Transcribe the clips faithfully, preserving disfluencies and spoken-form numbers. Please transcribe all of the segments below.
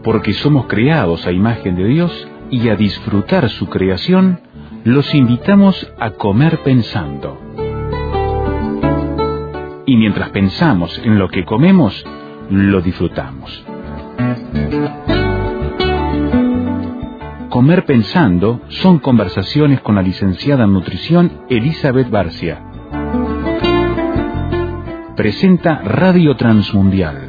porque somos creados a imagen de Dios y a disfrutar su creación, los invitamos a comer pensando. Y mientras pensamos en lo que comemos, lo disfrutamos. Comer pensando son conversaciones con la licenciada en nutrición Elizabeth Barcia. Presenta Radio Transmundial.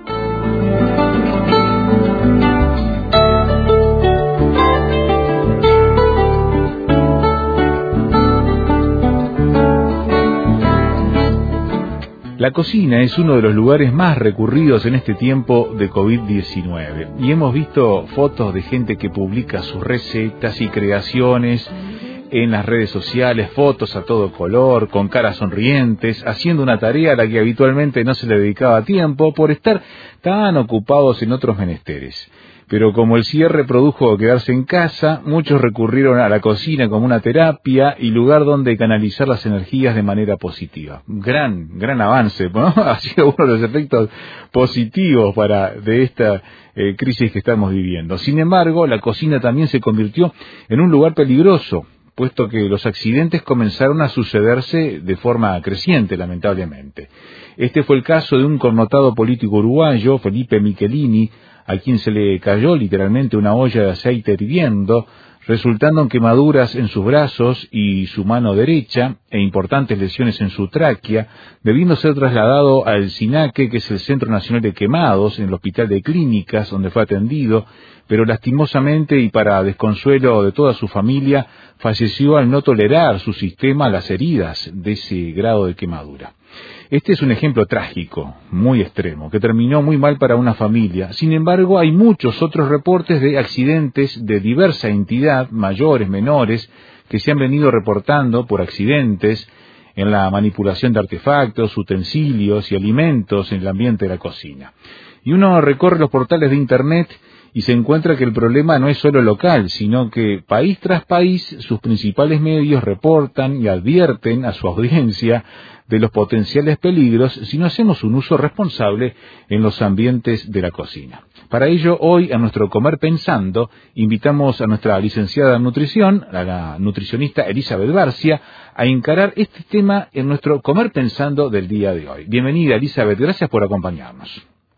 La cocina es uno de los lugares más recurridos en este tiempo de COVID diecinueve y hemos visto fotos de gente que publica sus recetas y creaciones en las redes sociales, fotos a todo color, con caras sonrientes, haciendo una tarea a la que habitualmente no se le dedicaba tiempo por estar tan ocupados en otros menesteres. Pero como el cierre produjo quedarse en casa, muchos recurrieron a la cocina como una terapia y lugar donde canalizar las energías de manera positiva. Gran, gran avance, ¿no? Ha sido uno de los efectos positivos para de esta eh, crisis que estamos viviendo. Sin embargo, la cocina también se convirtió en un lugar peligroso, puesto que los accidentes comenzaron a sucederse de forma creciente, lamentablemente. Este fue el caso de un connotado político uruguayo, Felipe Michelini, a quien se le cayó literalmente una olla de aceite hirviendo, resultando en quemaduras en sus brazos y su mano derecha e importantes lesiones en su tráquea, debiendo ser trasladado al SINAQUE, que es el Centro Nacional de Quemados, en el Hospital de Clínicas, donde fue atendido, pero lastimosamente y para desconsuelo de toda su familia, falleció al no tolerar su sistema las heridas de ese grado de quemadura. Este es un ejemplo trágico, muy extremo, que terminó muy mal para una familia. Sin embargo, hay muchos otros reportes de accidentes de diversa entidad, mayores, menores, que se han venido reportando por accidentes en la manipulación de artefactos, utensilios y alimentos en el ambiente de la cocina. Y uno recorre los portales de Internet y se encuentra que el problema no es solo local, sino que país tras país sus principales medios reportan y advierten a su audiencia de los potenciales peligros si no hacemos un uso responsable en los ambientes de la cocina. Para ello, hoy, a nuestro Comer Pensando, invitamos a nuestra licenciada en nutrición, a la nutricionista Elizabeth Barcia, a encarar este tema en nuestro Comer Pensando del día de hoy. Bienvenida, Elizabeth, gracias por acompañarnos.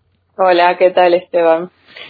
Hola, ¿qué tal, Esteban?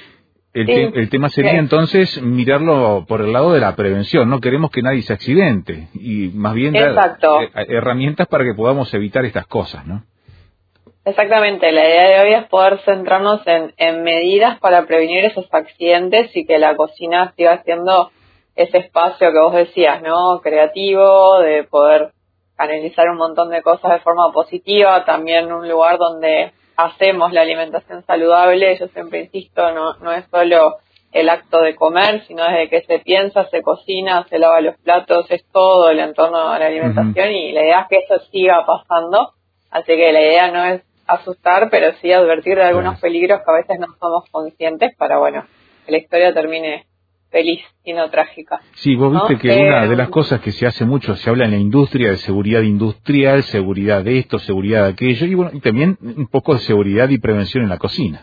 El, sí. te, el tema sería sí. entonces mirarlo por el lado de la prevención. No queremos que nadie se accidente y más bien dar eh, herramientas para que podamos evitar estas cosas, ¿no? Exactamente. La idea de hoy es poder centrarnos en, en medidas para prevenir esos accidentes y que la cocina siga siendo ese espacio que vos decías, ¿no? Creativo, de poder canalizar un montón de cosas de forma positiva. También un lugar donde hacemos la alimentación saludable. Yo siempre insisto, no, no es solo el acto de comer, sino desde que se piensa, se cocina, se lava los platos, es todo el entorno de la alimentación. Uh-huh. Y la idea es que eso siga pasando, así que la idea no es asustar, pero sí advertir de algunos peligros que a veces no somos conscientes para, bueno, que la historia termine feliz y no trágica. Sí, vos viste, ¿no? Que eh, una de las cosas que se hace mucho, se habla en la industria de seguridad industrial, seguridad de esto, seguridad de aquello, y bueno, y también un poco de seguridad y prevención en la cocina.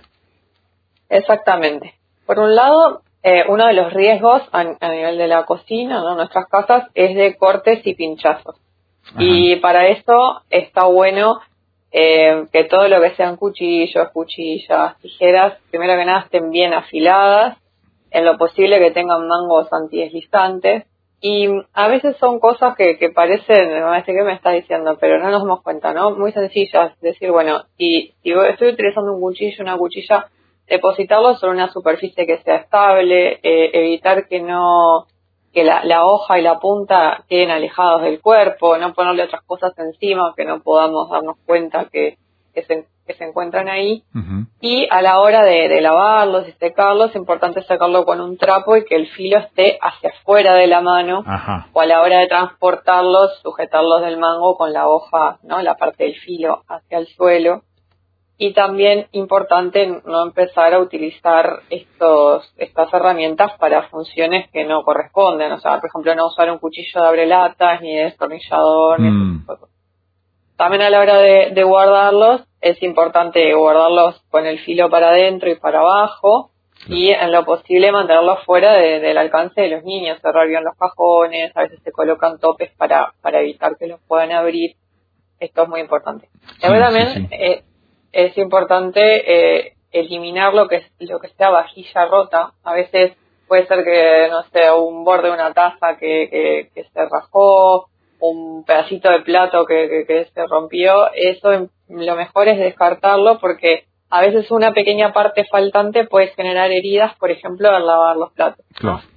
Exactamente. Por un lado, eh, uno de los riesgos a, a nivel de la cocina, ¿no? Nuestras casas, es de cortes y pinchazos. Ajá. Y para eso está bueno eh, que todo lo que sean cuchillos, cuchillas, tijeras, primero que nada estén bien afiladas, en lo posible que tengan mangos antideslizantes, y a veces son cosas que, que parecen, me va a decir, ¿qué me estás diciendo? Pero no nos damos cuenta, ¿no? Muy sencillas, decir, bueno, si, si estoy utilizando un cuchillo, una cuchilla, depositarlo sobre una superficie que sea estable, eh, evitar que no, que la, la hoja y la punta queden alejados del cuerpo, no ponerle otras cosas encima que no podamos darnos cuenta que, que se que se encuentran ahí. Uh-huh. Y a la hora de, de lavarlos y secarlos, es importante sacarlo con un trapo y que el filo esté hacia afuera de la mano. Ajá. O a la hora de transportarlos, sujetarlos del mango con la hoja, ¿no? La parte del filo hacia el suelo. Y también importante no empezar a utilizar estos estas herramientas para funciones que no corresponden. O sea, por ejemplo, no usar un cuchillo de abrelatas, ni de destornillador, mm. ni ese tipo de cosas. También a la hora de, de guardarlos, es importante guardarlos con el filo para adentro y para abajo, y en lo posible mantenerlos fuera de, del alcance de los niños, cerrar bien los cajones, a veces se colocan topes para, para evitar que los puedan abrir. Esto es muy importante. Sí, Después también sí, sí. Eh, es importante eh, eliminar lo que es, lo que sea vajilla rota. A veces puede ser que, no sé, un borde de una taza que, que, que se rajó, un pedacito de plato que, que, que se rompió. Eso lo mejor es descartarlo, porque a veces una pequeña parte faltante puede generar heridas, por ejemplo, al lavar los platos, ¿no? Claro.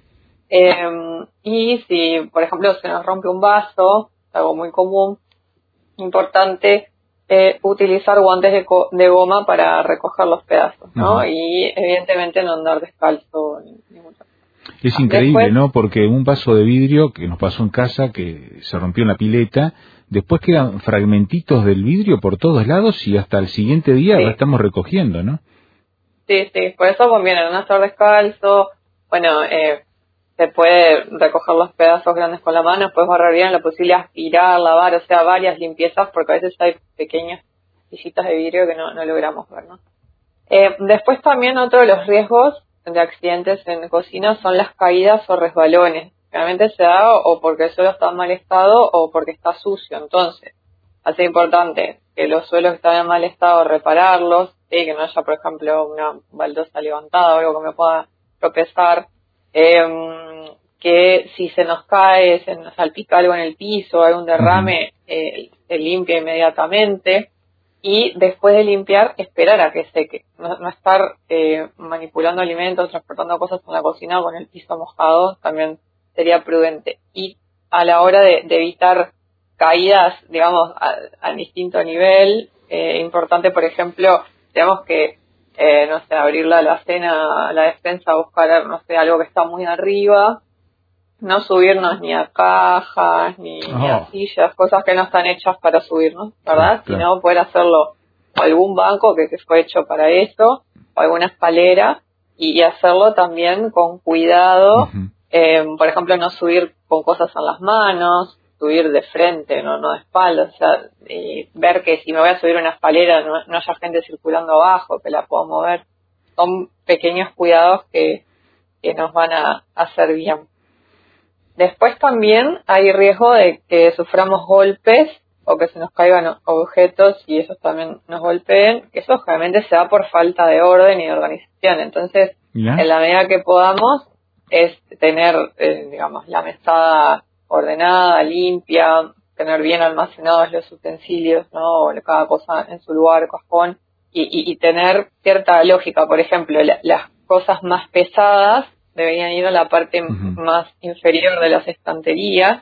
Eh, y si, por ejemplo, se nos rompe un vaso, algo muy común, importante eh, utilizar guantes de, co- de goma para recoger los pedazos, ¿no? Ajá. Y evidentemente no andar descalzo ni, ni mucho. Es Ah, increíble, después, ¿no? Porque un vaso de vidrio que nos pasó en casa, que se rompió en la pileta, después quedan fragmentitos del vidrio por todos lados y hasta el siguiente día la sí, estamos recogiendo, ¿no? sí, sí, por eso conviene no estar descalzo. Bueno, eh, se puede recoger los pedazos grandes con la mano, puedes barrer bien, lo posible aspirar, lavar, o sea, varias limpiezas, porque a veces hay pequeñas pillitas de vidrio que no, no logramos ver, ¿no? Eh, después también otro de los riesgos de accidentes en cocina son las caídas o resbalones. Realmente se da o porque el suelo está en mal estado o porque está sucio. Entonces, hace importante que los suelos que están en mal estado repararlos, ¿sí? Que no haya, por ejemplo, una baldosa levantada o algo que me pueda tropezar. Eh, que si se nos cae, se nos salpica algo en el piso, hay un derrame, eh, se limpia inmediatamente. Y después de limpiar, esperar a que seque. No, no estar eh, manipulando alimentos, transportando cosas en la cocina con el piso mojado, también sería prudente. Y a la hora de, de evitar caídas, digamos, a, a distinto nivel, eh, importante, por ejemplo, digamos que, eh, no sé, abrir la alacena, la despensa, buscar, no sé, algo que está muy arriba, no subirnos ni a cajas, ni, Oh. ni a sillas, cosas que no están hechas para subirnos, ¿verdad? Claro, claro. Sino poder hacerlo o algún banco que, que fue hecho para eso, o alguna escalera, y, y hacerlo también con cuidado. Ujú. Eh, por ejemplo, no subir con cosas en las manos, subir de frente, no, no de espaldas, o sea, y ver que si me voy a subir una escalera no, no haya gente circulando abajo, que la puedo mover. Son pequeños cuidados que, que nos van a hacer bien. Después también hay riesgo de que suframos golpes o que se nos caigan objetos y esos también nos golpeen, que eso generalmente se da por falta de orden y de organización. Entonces, ¿Ya? en la medida que podamos, es tener, eh, digamos, la mesada ordenada, limpia, tener bien almacenados los utensilios, ¿no? O cada cosa en su lugar, cajón, y, y, y tener cierta lógica. Por ejemplo, la, las cosas más pesadas deberían ir a la parte Ujú. más inferior de las estanterías,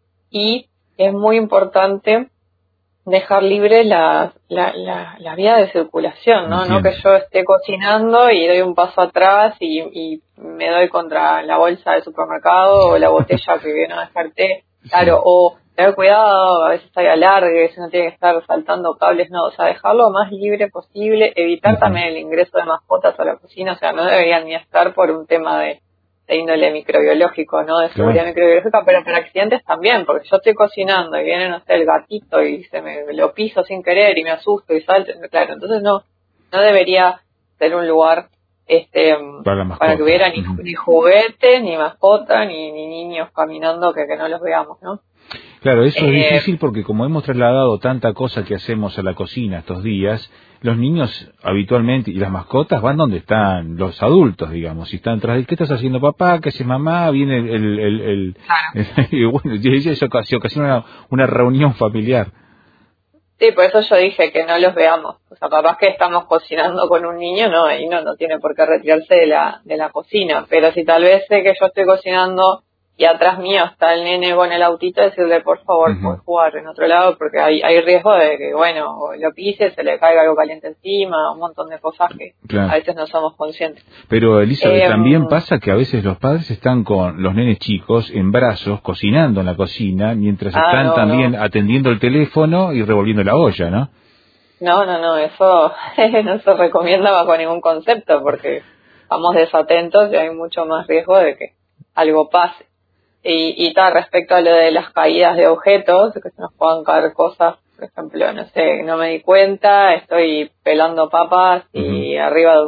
y es muy importante dejar libre la, la, la, la vía de circulación, ¿no? No Entiendo. que yo esté cocinando y doy un paso atrás y, y me doy contra la bolsa del supermercado o la botella que no descarté, claro, Sí. o tener cuidado, a veces hay alargues, uno tiene que estar saltando cables, no, o sea, dejarlo lo más libre posible, evitar Ujú. también el ingreso de mascotas a la cocina, o sea, no deberían ni estar por un tema de de índole microbiológico, ¿no? De seguridad Claro. microbiológica, pero para accidentes también, porque yo estoy cocinando y viene, no sé, el gatito y se me lo piso sin querer y me asusto y salto, claro, entonces no no debería ser un lugar este Para la mascota. para que hubiera ni, Ujú. ni juguete, ni mascota, ni, ni niños caminando que, que no los veamos, ¿no? Claro, eso es Eh, difícil porque como hemos trasladado tanta cosa que hacemos a la cocina estos días, los niños habitualmente y las mascotas van donde están los adultos, digamos, y están tras de, ¿qué estás haciendo papá? ¿Qué hace mamá? Viene el... el, el, el- claro. y bueno, y eso se oca- se ocasiona una, una reunión familiar. Sí, por eso yo dije que no los veamos. O sea, capaz que estamos cocinando con un niño, no, y no, no tiene por qué retirarse de la, de la cocina. Pero si tal vez sé que yo estoy cocinando y atrás mío está el nene con el autito, decirle, por favor, Ujú. puedes jugar en otro lado, porque hay, hay riesgo de que, bueno, o lo pise, se le caiga algo caliente encima, un montón de cosas que Claro. a veces no somos conscientes. Pero Elizabeth, Eh, también pasa que a veces los padres están con los nenes chicos en brazos, cocinando en la cocina, mientras ah, están no, también no. atendiendo el teléfono y revolviendo la olla, ¿no? No, no, no, eso no se recomienda bajo ningún concepto, porque estamos desatentos y hay mucho más riesgo de que algo pase. Y, y tal, respecto a lo de las caídas de objetos, que se nos puedan caer cosas, por ejemplo, no sé, no me di cuenta, estoy pelando papas y Ujú. arriba de un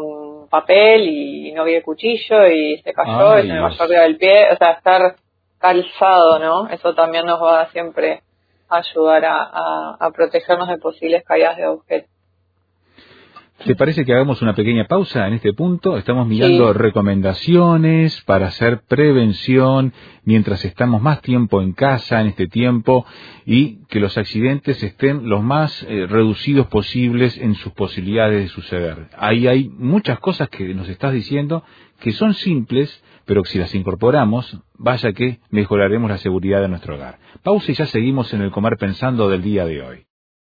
con papel y no vi el cuchillo y se cayó Ay, y se me Dios. cayó arriba del pie, o sea, estar calzado, ¿no? Eso también nos va siempre a ayudar a, a, a protegernos de posibles caídas de objetos. ¿Te parece que hagamos una pequeña pausa en este punto? Estamos mirando Sí. recomendaciones para hacer prevención mientras estamos más tiempo en casa en este tiempo y que los accidentes estén los más eh, reducidos posibles en sus posibilidades de suceder. Ahí hay muchas cosas que nos estás diciendo que son simples, pero que si las incorporamos, vaya que mejoraremos la seguridad de nuestro hogar. Pausa y ya seguimos en el Comer Pensando del día de hoy.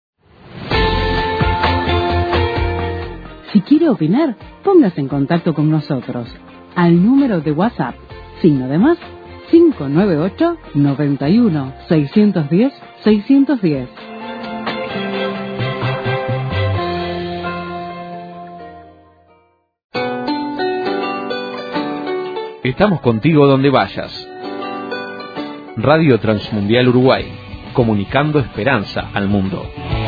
Si quiere opinar, póngase en contacto con nosotros al número de WhatsApp, signo de más, cinco nueve ocho, nueve uno, seis uno cero, seis uno cero. Estamos contigo donde vayas. Radio Transmundial Uruguay, comunicando esperanza al mundo.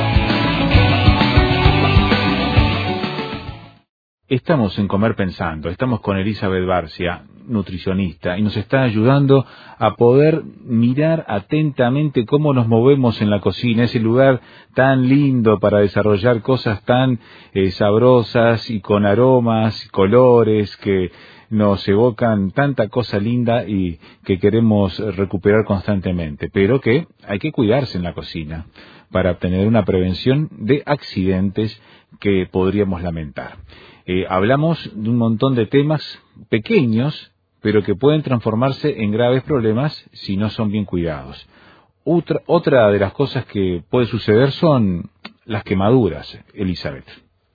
Estamos en Comer Pensando, estamos con Elizabeth Barcia, nutricionista, y nos está ayudando a poder mirar atentamente cómo nos movemos en la cocina, ese lugar tan lindo para desarrollar cosas tan eh, sabrosas y con aromas, colores que nos evocan tanta cosa linda y que queremos recuperar constantemente, pero que hay que cuidarse en la cocina para obtener una prevención de accidentes que podríamos lamentar. Eh, hablamos de un montón de temas pequeños, pero que pueden transformarse en graves problemas si no son bien cuidados. Otra, otra de las cosas que puede suceder son las quemaduras, Elizabeth.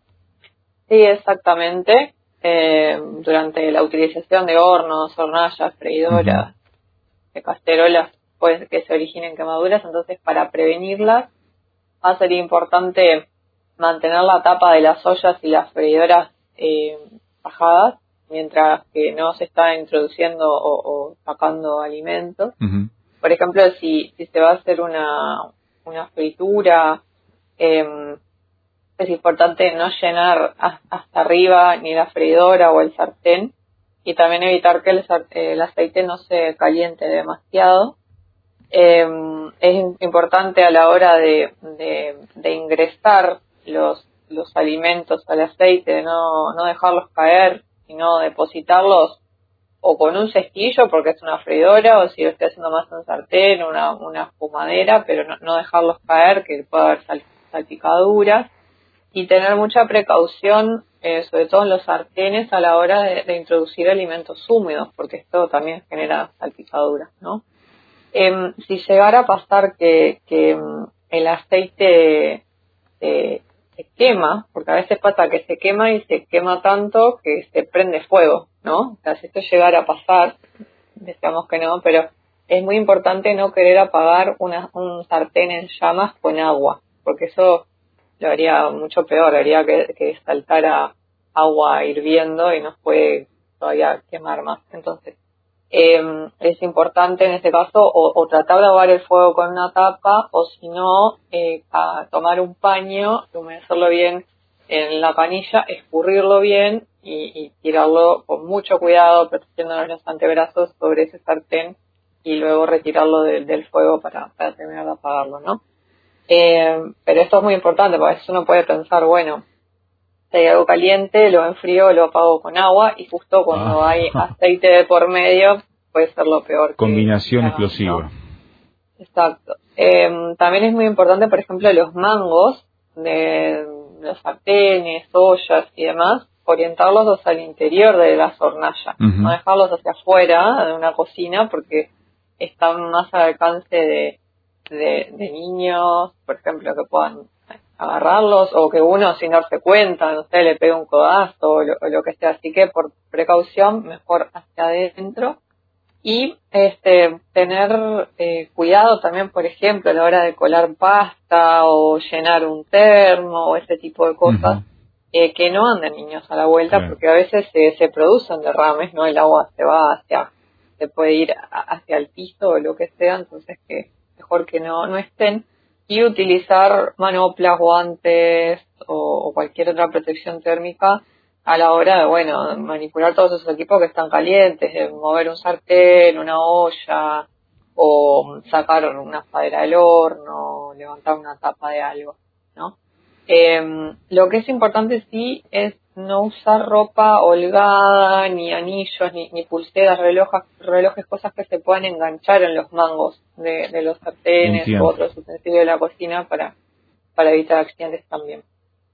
Sí, exactamente. Eh, durante la utilización de hornos, hornallas, freidoras, uh-huh. de cacerolas, puede que se originen quemaduras, entonces para prevenirlas va a ser importante mantener la tapa de las ollas y las freidoras eh, bajadas, mientras que no se está introduciendo o, o sacando alimentos. Uh-huh. Por ejemplo, si, si se va a hacer una, una fritura, eh, es importante no llenar hasta arriba ni la freidora o el sartén, y también evitar que el, el aceite no se caliente demasiado. Eh, es importante a la hora de, de, de ingresar los, los alimentos al aceite, no, no dejarlos caer, sino depositarlos o con un cestillo, porque es una freidora, o si lo estoy haciendo más en un sartén, una, una espumadera, pero no, no dejarlos caer, que puede haber sal, salpicaduras. Y tener mucha precaución, eh, sobre todo en los sartenes, a la hora de, de introducir alimentos húmedos, porque esto también genera salpicaduras, ¿no? Eh, si llegara a pasar que, que el aceite eh, se quema, porque a veces pasa que se quema y se quema tanto que se prende fuego, ¿no? O sea, si esto llegara a pasar, deseamos que no, pero es muy importante no querer apagar una, un sartén en llamas con agua, porque eso lo haría mucho peor, haría que, que saltara agua hirviendo y nos puede todavía quemar más. Entonces, eh, es importante en este caso o, o tratar de apagar el fuego con una tapa, o si no, eh, a tomar un paño, humedecerlo bien en la canilla, escurrirlo bien y, y tirarlo con mucho cuidado, protegiéndonos los antebrazos sobre ese sartén, y luego retirarlo de, del fuego para, para terminar de apagarlo, ¿no? Eh, pero esto es muy importante, porque a veces uno puede pensar, bueno, si hay algo caliente, lo enfrío, lo apago con agua, y justo cuando ah. hay aceite de por medio, puede ser lo peor. Combinación que, explosiva. ¿no? Exacto. Eh, también es muy importante, por ejemplo, los mangos de los sartenes, ollas y demás, orientarlos hacia el interior de las hornallas, uh-huh. no dejarlos hacia afuera de una cocina, porque están más al alcance de De, de niños, por ejemplo, que puedan agarrarlos, o que uno sin darse cuenta, no sé, le pegue un codazo o lo, o lo que sea. Así que por precaución, mejor hacia adentro. Y este tener eh, cuidado también, por ejemplo, a la hora de colar pasta o llenar un termo o ese tipo de cosas, uh-huh. eh, que no anden niños a la vuelta, claro. porque a veces se, se producen derrames, ¿no? El agua se va hacia, se puede ir a, hacia el piso o lo que sea, entonces que mejor que no, no estén, y utilizar manoplas, guantes o, o cualquier otra protección térmica a la hora de, bueno, manipular todos esos equipos que están calientes, de mover un sartén, una olla, o sacar una asadera del horno, levantar una tapa de algo, ¿no? Eh, lo que es importante sí es no usar ropa holgada, ni anillos, ni, ni pulseras, relojes, relojes, cosas que se puedan enganchar en los mangos de, de los sartenes Entiendo. u otros utensilios de la cocina para, para evitar accidentes también.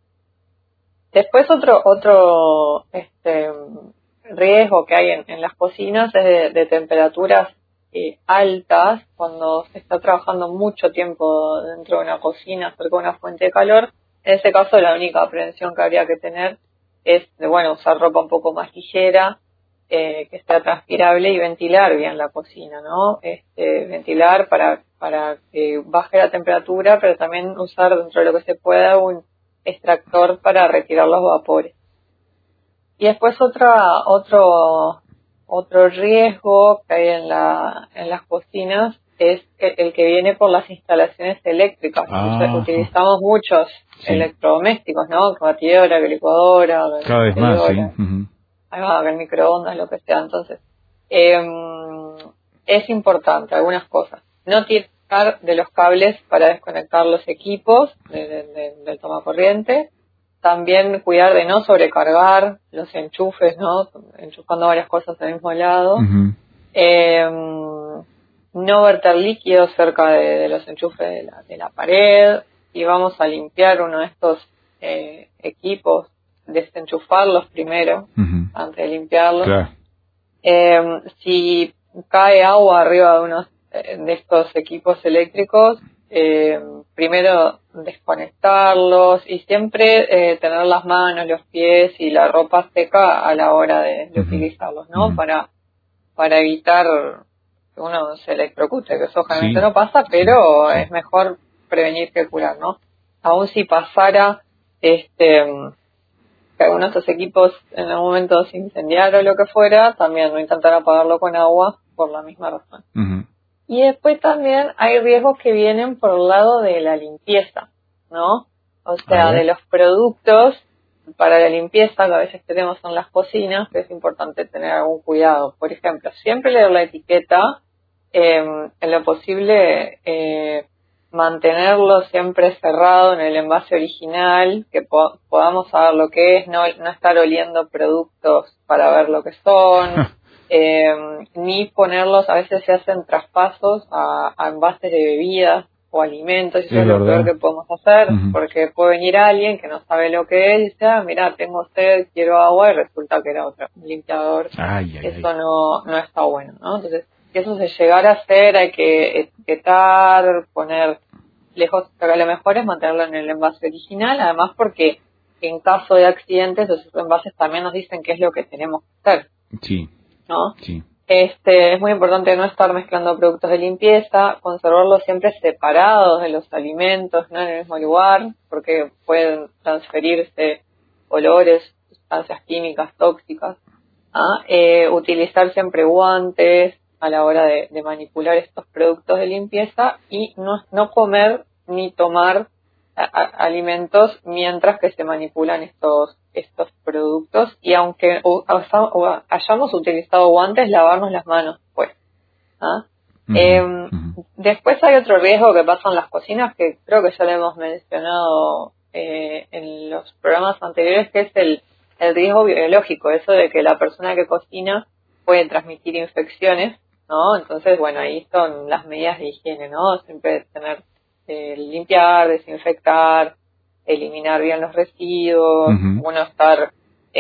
Después otro otro este riesgo que hay en, en las cocinas es de, de temperaturas eh, altas cuando se está trabajando mucho tiempo dentro de una cocina cerca de una fuente de calor. En ese caso la única prevención que habría que tener es de, bueno, usar ropa un poco más ligera, eh, que sea transpirable y ventilar bien la cocina, ¿no? Este, ventilar para para que baje la temperatura, pero también usar dentro de lo que se pueda un extractor para retirar los vapores. Y después otra otro otro riesgo que hay en la en las cocinas es el, el que viene por las instalaciones eléctricas. Ah, utilizamos muchos sí. electrodomésticos, ¿no? Batidora, licuadora, cada vez más, sí. Uh-huh. Ahí va, el microondas, lo que sea. Entonces, eh, es importante algunas cosas. No tirar de los cables para desconectar los equipos de, de, de, del tomacorriente. También cuidar de no sobrecargar los enchufes, ¿no? Enchufando varias cosas al mismo lado. Uh-huh. Eh, no verter líquidos cerca de, de los enchufes de la, de la pared. Si vamos a limpiar uno de estos eh, equipos, desenchufarlos primero, uh-huh, antes de limpiarlos. Claro. Eh, si cae agua arriba de uno de estos equipos eléctricos, eh, primero desconectarlos y siempre eh, tener las manos, los pies y la ropa seca a la hora de, de uh-huh, utilizarlos, ¿no? Uh-huh. Para para evitar que uno se electrocute, que eso generalmente sí. no pasa, pero sí. es mejor prevenir que curar, ¿no? Aún si pasara este que alguno de estos equipos en algún momento se incendiara o lo que fuera, también no intentar apagarlo con agua por la misma razón. Uh-huh. Y después también hay riesgos que vienen por el lado de la limpieza, ¿no? O sea, de los productos para la limpieza que a veces tenemos en las cocinas, que es importante tener algún cuidado. Por ejemplo, siempre leer la etiqueta, eh, en lo posible eh, mantenerlo siempre cerrado en el envase original, que po- podamos saber lo que es, no, no estar oliendo productos para ver lo que son. Eh, ni ponerlos, a veces se hacen traspasos a, a envases de bebidas o alimentos, y eso es, es lo peor que podemos hacer, uh-huh, porque puede venir alguien que no sabe lo que es y dice, ah, mira, tengo sed, quiero agua, y resulta que era otro limpiador. Ay, ay, eso ay. no no está bueno, ¿no? Entonces, si eso se llegara a hacer, hay que etiquetar, poner lejos, pero lo mejor es mantenerlo en el envase original, además porque en caso de accidentes, esos envases también nos dicen qué es lo que tenemos que hacer. Sí. ¿No? Sí. Este, es muy importante no estar mezclando productos de limpieza, conservarlos siempre separados de los alimentos, no en el mismo lugar, porque pueden transferirse olores, sustancias químicas tóxicas. ¿Ah? Eh, utilizar siempre guantes a la hora de, de manipular estos productos de limpieza y no, no comer ni tomar a, a, alimentos mientras que se manipulan estos estos productos, y aunque o, o, hayamos utilizado guantes, lavarnos las manos pues. ¿Ah? Uh-huh, eh, uh-huh. Después hay otro riesgo que pasa en las cocinas, que creo que ya lo hemos mencionado eh, en los programas anteriores, que es el, el riesgo biológico, eso de que la persona que cocina puede transmitir infecciones, ¿no? Entonces, bueno, ahí son las medidas de higiene, ¿no? Siempre tener, eh, limpiar, desinfectar, eliminar bien los residuos, uh-huh, uno estar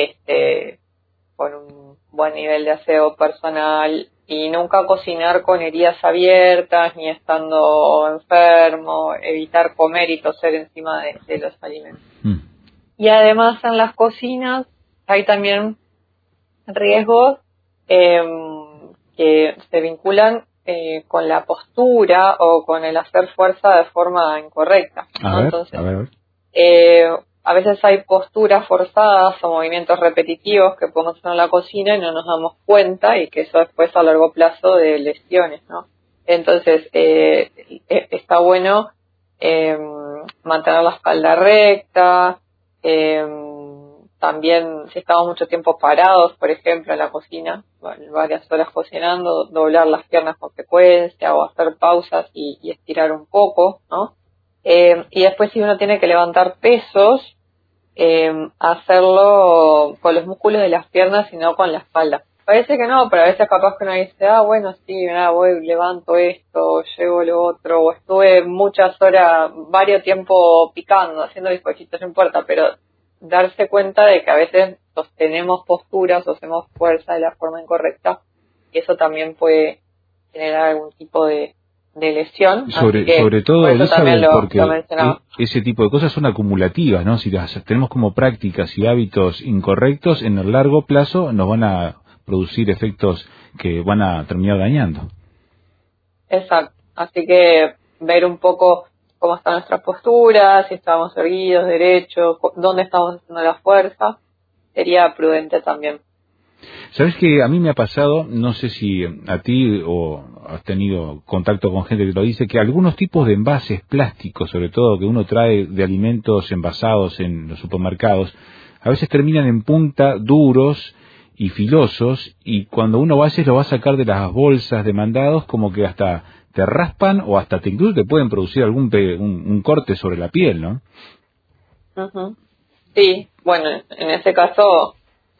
este con un buen nivel de aseo personal y nunca cocinar con heridas abiertas ni estando enfermo, evitar comer y toser encima de, de los alimentos. Uh-huh. Y además en las cocinas hay también riesgos eh, que se vinculan eh, con la postura o con el hacer fuerza de forma incorrecta, ¿no? A ver, Entonces, a ver, a ver. Eh, a veces hay posturas forzadas o movimientos repetitivos que podemos hacer en la cocina y no nos damos cuenta, y que eso después a largo plazo de lesiones, ¿no? Entonces, eh, está bueno eh, mantener la espalda recta, eh, también si estamos mucho tiempo parados, por ejemplo, en la cocina, varias horas cocinando, doblar las piernas con frecuencia o hacer pausas y, y estirar un poco, ¿no? Eh, y después si uno tiene que levantar pesos, eh, hacerlo con los músculos de las piernas y no con la espalda. Parece que no, pero a veces capaz que uno dice, ah, bueno, sí, mira, voy, levanto esto, llevo lo otro, o estuve muchas horas, varios tiempo picando, haciendo bizcochitos, no importa, pero darse cuenta de que a veces sostenemos posturas o hacemos fuerza de la forma incorrecta, y eso también puede generar algún tipo de, de lesión. Sobre, que, sobre todo, por Elizabeth, lo, porque lo ese tipo de cosas son acumulativas, ¿no? Si las tenemos como prácticas y hábitos incorrectos, en el largo plazo nos van a producir efectos que van a terminar dañando. Exacto. Así que ver un poco cómo está nuestra postura, si estamos erguidos, derechos, dónde estamos haciendo la fuerza, sería prudente también. ¿Sabes que a mí me ha pasado, no sé si a ti o has tenido contacto con gente que lo dice, que algunos tipos de envases plásticos, sobre todo que uno trae de alimentos envasados en los supermercados, a veces terminan en punta duros y filosos, y cuando uno va a veces lo va a sacar de las bolsas de mandados, como que hasta te raspan o hasta te incluso te pueden producir algún pe, un, un corte sobre la piel, ¿no? Uh-huh. Sí, bueno, en ese caso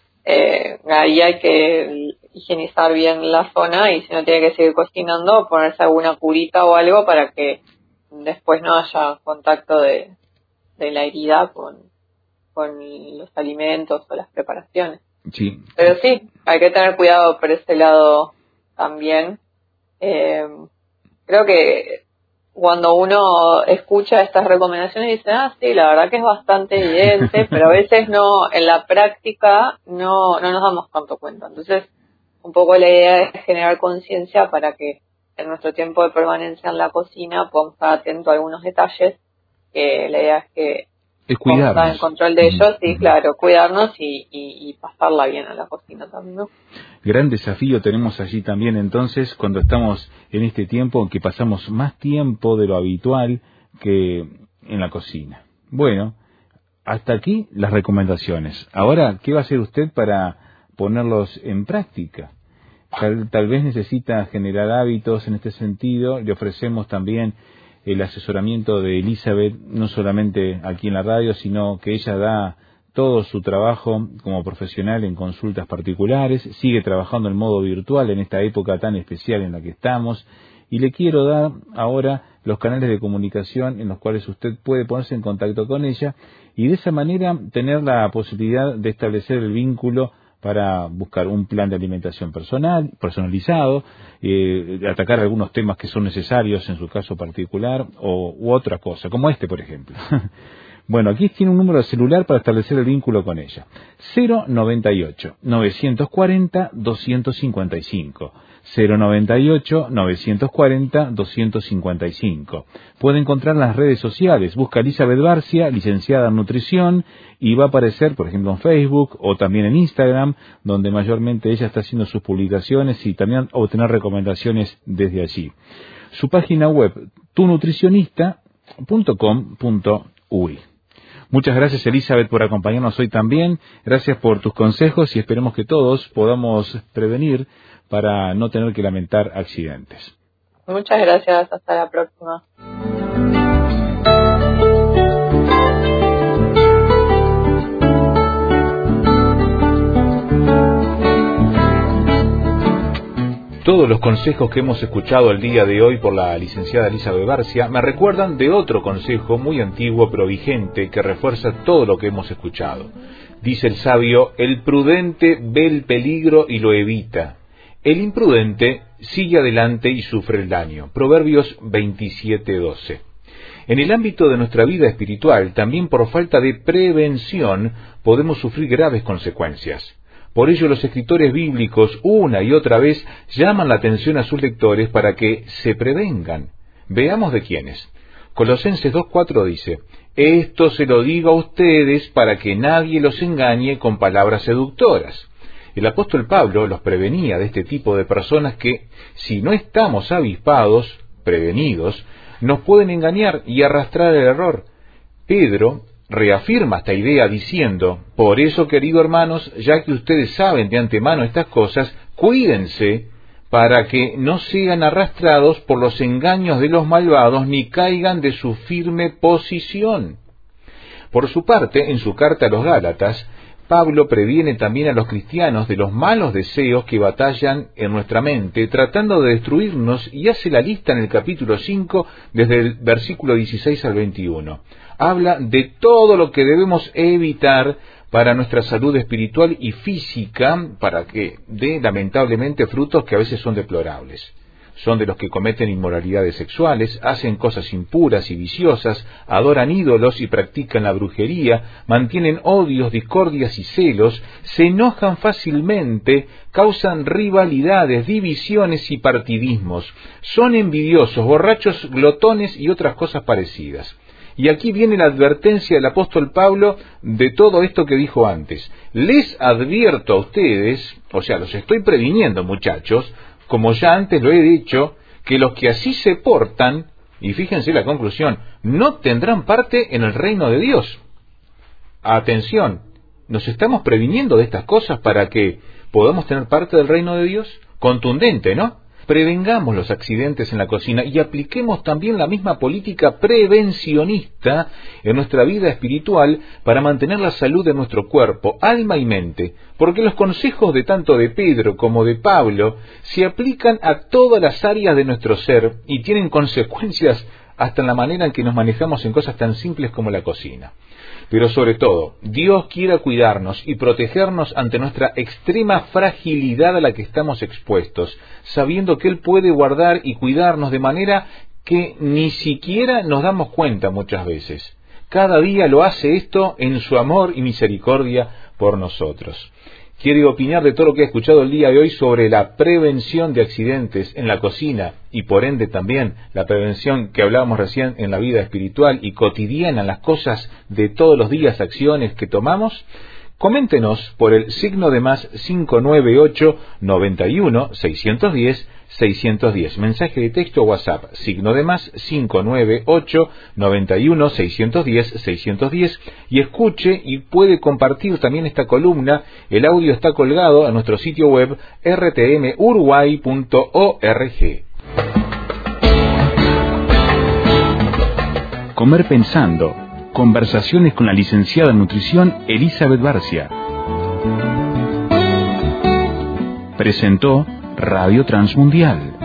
eh, ahí hay que higienizar bien la zona y si no tiene que seguir cocinando, ponerse alguna curita o algo para que después no haya contacto de, de la herida con, con los alimentos o las preparaciones. Sí. Pero sí, hay que tener cuidado por ese lado también. Eh, creo que cuando uno escucha estas recomendaciones dice, ah, sí, la verdad que es bastante evidente, pero a veces no, en la práctica no, no nos damos tanto cuenta. Entonces, un poco la idea es generar conciencia para que en nuestro tiempo de permanencia en la cocina podamos estar atentos a algunos detalles, que la idea es que es cuidarnos. Estar en control de ellos, sí, claro, cuidarnos y, y, y pasarla bien a la cocina también, ¿no? Gran desafío tenemos allí también entonces cuando estamos en este tiempo en que pasamos más tiempo de lo habitual que en la cocina. Bueno, hasta aquí las recomendaciones. Ahora, ¿qué va a hacer usted para ponerlos en práctica? Tal, tal vez necesita generar hábitos en este sentido. Le ofrecemos también el asesoramiento de Elizabeth, no solamente aquí en la radio, sino que ella da todo su trabajo como profesional en consultas particulares, sigue trabajando en modo virtual en esta época tan especial en la que estamos, y le quiero dar ahora los canales de comunicación en los cuales usted puede ponerse en contacto con ella y de esa manera tener la posibilidad de establecer el vínculo para buscar un plan de alimentación personal, personalizado, eh, atacar algunos temas que son necesarios en su caso particular o u otra cosa, como este, por ejemplo. Bueno, aquí tiene un número de celular para establecer el vínculo con ella. cero noventa y ocho, novecientos cuarenta, doscientos cincuenta y cinco. cero noventa y ocho, novecientos cuarenta, doscientos cincuenta y cinco. Puede encontrar en las redes sociales. Busca Elizabeth Barcia, licenciada en nutrición, y va a aparecer, por ejemplo, en Facebook o también en Instagram, donde mayormente ella está haciendo sus publicaciones y también obtener recomendaciones desde allí. Su página web, tu nutricionista punto com punto u i. Muchas gracias, Elizabeth, por acompañarnos hoy también. Gracias por tus consejos y esperemos que todos podamos prevenir para no tener que lamentar accidentes. Muchas gracias. Hasta la próxima. Todos los consejos que hemos escuchado el día de hoy por la licenciada Elizabeth Barcia me recuerdan de otro consejo muy antiguo pero vigente que refuerza todo lo que hemos escuchado. Dice el sabio, el prudente ve el peligro y lo evita. El imprudente sigue adelante y sufre el daño. Proverbios veintisiete doce. En el ámbito de nuestra vida espiritual, también por falta de prevención, podemos sufrir graves consecuencias. Por ello los escritores bíblicos una y otra vez llaman la atención a sus lectores para que se prevengan. Veamos de quiénes. Colosenses dos cuatro dice, esto se lo digo a ustedes para que nadie los engañe con palabras seductoras. El apóstol Pablo los prevenía de este tipo de personas que, si no estamos avispados, prevenidos, nos pueden engañar y arrastrar el error. Pedro reafirma esta idea diciendo: por eso, queridos hermanos, ya que ustedes saben de antemano estas cosas, cuídense para que no sean arrastrados por los engaños de los malvados ni caigan de su firme posición. Por su parte, en su carta a los Gálatas, Pablo previene también a los cristianos de los malos deseos que batallan en nuestra mente, tratando de destruirnos, y hace la lista en el capítulo cinco, desde el versículo dieciséis al veintiuno. Habla de todo lo que debemos evitar para nuestra salud espiritual y física, para que dé lamentablemente frutos que a veces son deplorables. Son de los que cometen inmoralidades sexuales, hacen cosas impuras y viciosas, adoran ídolos y practican la brujería, mantienen odios, discordias y celos, se enojan fácilmente, causan rivalidades, divisiones y partidismos, son envidiosos, borrachos, glotones y otras cosas parecidas. Y aquí viene la advertencia del apóstol Pablo de todo esto que dijo antes. Les advierto a ustedes, o sea, los estoy previniendo, muchachos, como ya antes lo he dicho, que los que así se portan, y fíjense la conclusión, no tendrán parte en el reino de Dios. Atención, ¿nos estamos previniendo de estas cosas para que podamos tener parte del reino de Dios? Contundente, ¿no? Prevengamos los accidentes en la cocina y apliquemos también la misma política prevencionista en nuestra vida espiritual para mantener la salud de nuestro cuerpo, alma y mente, porque los consejos de tanto de Pedro como de Pablo se aplican a todas las áreas de nuestro ser y tienen consecuencias hasta en la manera en que nos manejamos en cosas tan simples como la cocina. Pero sobre todo, Dios quiera cuidarnos y protegernos ante nuestra extrema fragilidad a la que estamos expuestos, sabiendo que Él puede guardar y cuidarnos de manera que ni siquiera nos damos cuenta muchas veces. Cada día lo hace esto en su amor y misericordia por nosotros. Quiero opinar de todo lo que he escuchado el día de hoy sobre la prevención de accidentes en la cocina y por ende también la prevención que hablábamos recién en la vida espiritual y cotidiana, en las cosas de todos los días, acciones que tomamos. Coméntenos por el signo de más cinco nueve ocho, noventa y uno, seiscientos diez, seiscientos diez. Mensaje de texto WhatsApp, signo de más cinco nueve ocho, noventa y uno, seiscientos diez, seiscientos diez. Y escuche y puede compartir también esta columna. El audio está colgado en nuestro sitio web r t m uruguay punto org. Comer pensando. Conversaciones con la licenciada en nutrición Elizabeth Barcia. Presentó Radio Transmundial.